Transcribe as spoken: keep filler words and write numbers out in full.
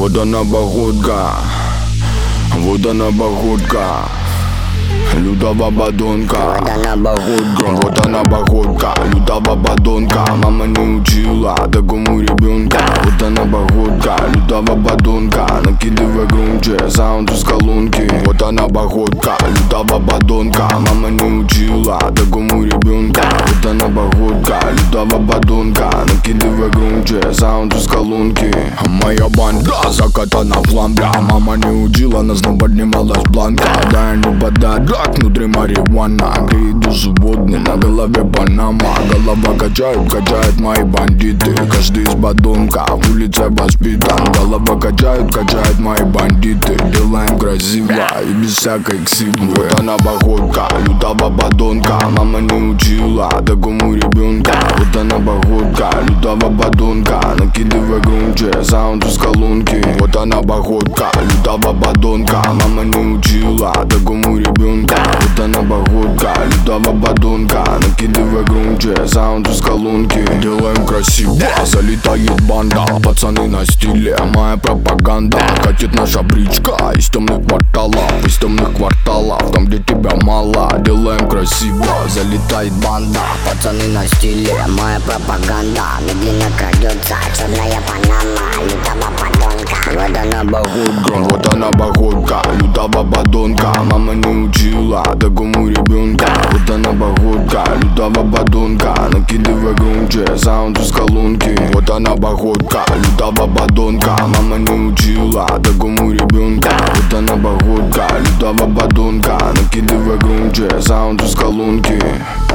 Вот она походка, вот она походка, лютого подонка. Вот она походка, вот она походка, лютого подонка. Мама не учила такому ребенка. Вот она походка, лютого подонка. Накидывай громче, саунд из колонки. Вот она походка, лютого подонка. Мама не учила такому ребенка. Вот она походка, лютого подонка. Накидывай громче, саунд из колонки. Моя банда закатана в ламбля. Мама не учила нас, но поднималась бланка. Дай не подарок, внутри марихуана. Греет душу водный, на голове панама. Голова качает, качает мои бандиты. Каждый из подонков улице воспитан. Голова качает, качает мои бандиты. Делаем красиво и без всякой ксивы. Вот она походка, лютого подонка. Мама не учила такому ребенка. Вот она походка, лютого подонка. Накидывай громче, саунд из колонки. Вот она походка, лютого подонка. Мама не учила такому ребенка. Вот она походка, лютого подонка. Накидывай громче, саунд из колонки. Делаем красиво, залетает банда. Пацаны на стиле, моя пропаганда. Катит наша бричка из темных кварталов. Из темных кварталов, там где тебя мало. Делаем красиво, залетает банда. пацаны на стиле, моя пропаганда. Медленно крадется черная панама лютого подонка. Вот она походка, вот она походка, лютого подонка. Мама не учила такому ребенка. Вот она походка, лютого подонка. Накидывай громче, саунд из колонки. Вот она походка, лютого подонка. Мама не учила такому ребенка. Вот она походка, лютого подонка. Накидывай громче, саунд из колонки.